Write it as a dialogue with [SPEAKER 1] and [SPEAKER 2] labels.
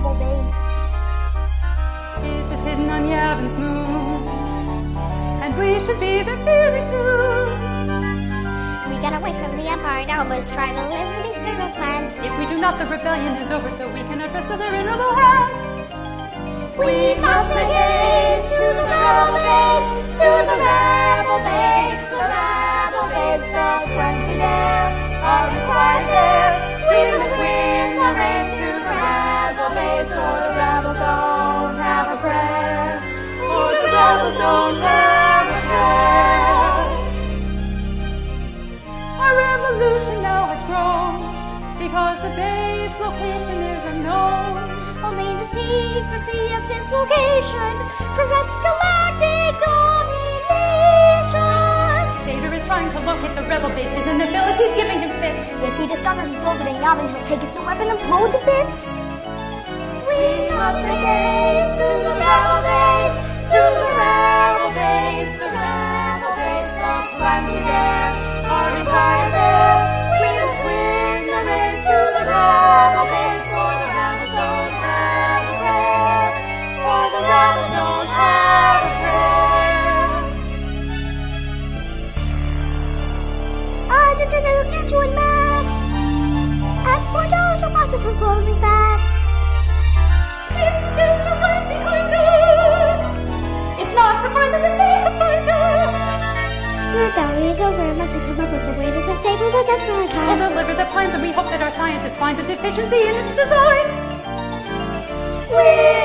[SPEAKER 1] rebel base.
[SPEAKER 2] It is hidden on Yavin's moon, and we should be there very soon.
[SPEAKER 1] We got away from the Empire, now must try to live in these little plants.
[SPEAKER 2] If we do not, the rebellion is over, so we cannot rest till they're in rebel hands.
[SPEAKER 1] We must make haste to the rebel base, to the rebel base, the rebel base. The plans we dare are required there. We must win the race to the rebel base, or the rebels don't have a prayer, or the rebels don't have a prayer.
[SPEAKER 2] Our revolution now has grown, because the base location is unknown.
[SPEAKER 1] Only the secrecy of this location prevents galactic domination.
[SPEAKER 2] Vader is trying to locate the rebel base. His inability is giving him fits.
[SPEAKER 1] If he discovers it's orbiting Yavin, he'll take his new weapon and blow to bits. We must make haste to the rebel base, to the rebel base, the rebel base. The plans we dare are required there. We must win the race to the rebel base, or the rebels don't have a prayer, or the rebels don't have a prayer. Argentina can't you en masse? At Portage, the process is closing fast.
[SPEAKER 2] It's the right behind us. It's not surprising that they can find us.
[SPEAKER 1] Your rebellion is over, and must we come up with a way to disable the destroyer
[SPEAKER 2] We'll
[SPEAKER 1] time.
[SPEAKER 2] deliver the plans, and we hope that our scientists find a deficiency in its design.
[SPEAKER 1] We